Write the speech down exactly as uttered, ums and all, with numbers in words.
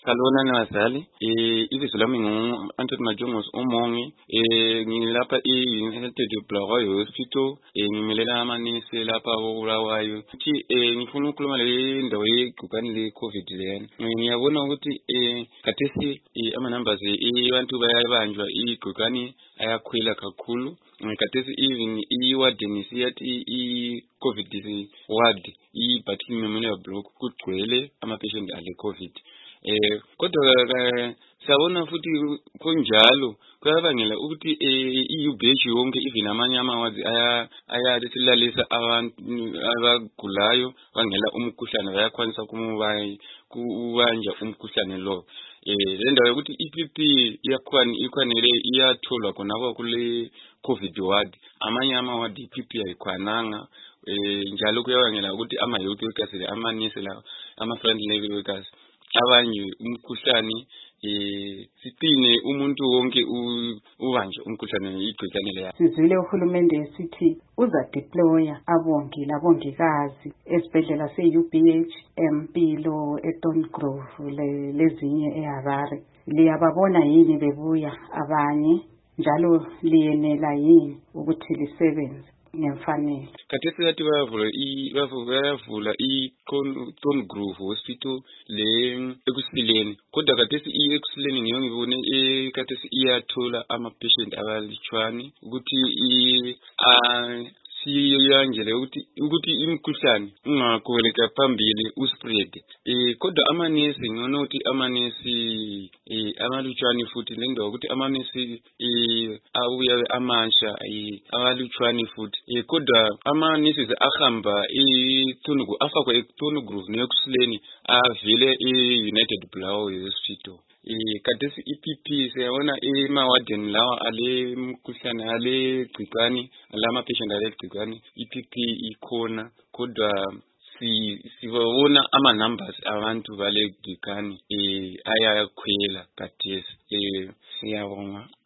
Salona Nawazali, eh ibizo lami ngu Anthony Majongos umongi, eh ngilapha e-United Bulawayo Hospital, eh ngimelela amanesi lapha koBulawayo. Uthi eh ngifuna ukukhuluma le ndawo yegcikwane le COVID lena. Ngiyabona ukuthi eh khathesi eh, ama numbers abantu bayabanjwa igcikwane ayakhwela kakhulu. Khathesi even i-warden siyathi i-COVID ward i-Battle Memorial Block kugcwele ama patient ale COVID. Eh kodwa ke siyabona futhi kunjalo kuyabangela ukuthi eh i-U B H yonke even amanye amawazi aya ayasilalisa abantu abagulayo bangela umkhuhlane bayakwanisa kumubayi kubanja umkhuhlane lo. Eh le ndawo ukuthi i-P P iyakhwani ikwanele iyatholwa khona kule COVID ward amanye amaward i-P P ayikhwananga. Eh njalo kuyabangela ukuthi ama health workers amanesi la ama frontline workers abanye umkhuhlane eh sipine umuntu wonke ubanje umkhuhlane igcikwane leya. Sizwile uhulumende esithi uza deploya abongi labongikazi esibhedlela se-U B H, Empilo, eTon Grove lezinye eHarare. Liyababona yini bebuya abanye njalo liyenela yini ukuthi lisebenze ngemfanelo? Khathesi yathi bayavula i bayavula i-Ton Grove Hospital le ekusileni kodwa khathesi i-ekusileni ngiyo ngibone eh khathesi iyathola ama patient abalichwani ukuthi i siyanjele ukuthi ukuthi imkhuhlane ungakhweleka phambili uspread. Eh kodwa amanesi ngiyona ukuthi amanesi eh amalutshwani futhi lendawo ukuthi amanesi eh abuya amasha abalutshwani futhi. Eh kodwa amanesi ahamba eTonugu afakwa eTon Grove nekusileni avile e-United Bulawayo Hospital. Eh khathesi i-P P siyabona ema-warden lawa ale mkhuhlane ale gcikwane lama patient ale gcikwane i-P P ikhona kodwa si sibona ama numbers abantu bale gcikwane eh ayakhwela khathesi. Eh siyabonga.